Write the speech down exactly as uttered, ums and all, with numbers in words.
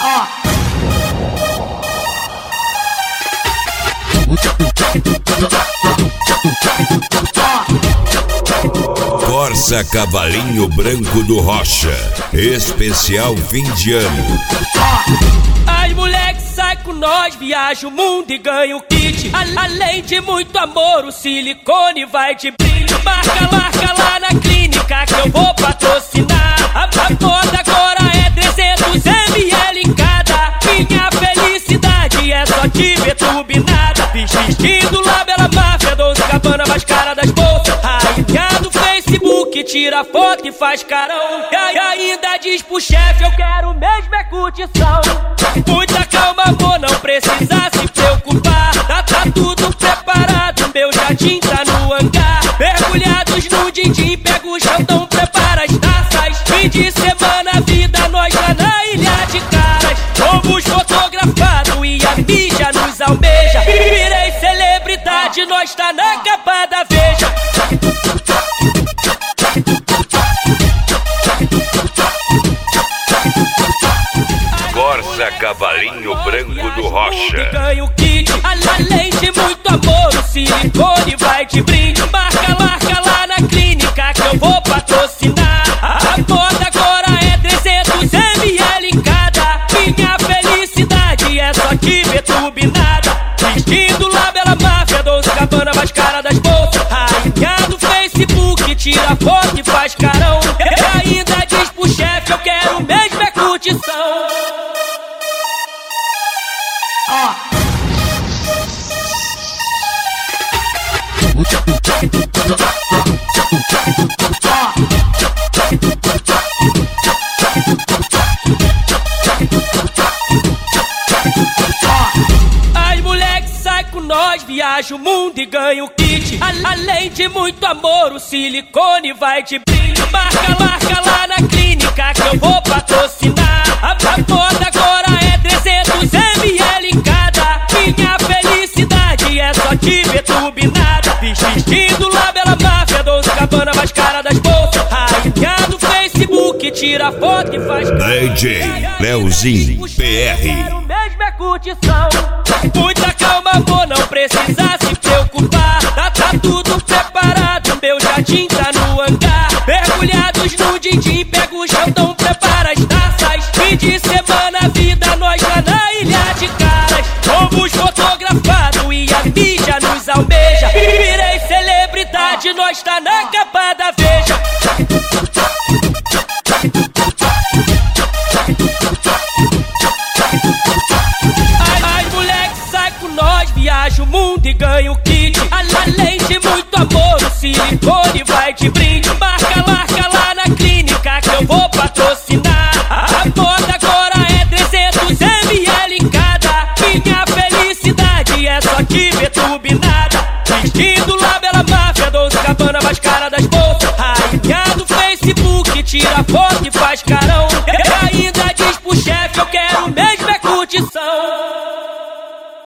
Corsa Cavalinho Branco do Rocha, especial fim de ano. As moleques saem com nós, viaja o mundo e ganha o kit. Além de muito amor, o silicone vai de brinde. Marca, marca lá na clínica que eu vou patrocinar. A, a moda agora é trezentos mililitros em cada. Minha felicidade é só te ver turbinada. Vestindo lá bela máfia, doze cabana mais cara das bolsas. Rainha do Facebook, tira foto e faz carão. E ainda diz pro chefe, eu quero mesmo é curtição. Muita calma, amor, não precisa se preocupar. Tá, tá tudo preparado, meu jardim tá no hangar. Mergulhados no din-din, pega o chão, prepara as taças. Fim de semana, vida, nós lá na ilha de caras. Fomos fotografados e a mídia nos almeja. Virei celebridade, nós tá na capa da Veja. Corsa Cavalinho Branco do Rocha. Ganha o kit, além de muito amor, o silicone vai de brinde. Marca, marca lá na clínica que eu vou patrocinar. A moda agora é trezentos mililitros em cada. Minha felicidade é só te ver turbinada. Vestindo lá bela máfia, doze cabana mais cara das bolsas. Rainha do Facebook, tira foto e faz carão. E ainda diz pro chefe, eu quero mesmo é curtição. As moleques saem com nós, viaja o mundo e ganha o kit. Além de muito amor, o silicone vai de brinde. Marca, marca lá na clínica que eu vou patrocinar. A, a moda agora é trezentos mililitros em cada. Minha felicidade é só te ver turbinada. Vestindo lá bela máfia, doze cabana mais cara das bolsas. Rainha do Facebook, tira foto e faz D J Leozinho P R. Quero mesmo é curtição. Muita calma, amor, não precisa se preocupar. Tá, tá tudo preparado, meu jardim tá no hangar. Mergulhados no din-din, pega o chão, prepara as taças. Fim de semana, vida, nós lá na ilha de caras. Fomos fotografados e a mídia nos almeja. Virei celebridade, nós tá na capa da Veja. As moleques saem com nós, viaja o mundo e ganha o kit. Além de muito amor, o silicone vai de brinde. Marca, marca lá na clínica que eu vou patrocinar. A moda agora é trezentos mililitros em cada. Minha felicidade é só te ver turbinada. Vestindo lá bela máfia, doze cabana mais cara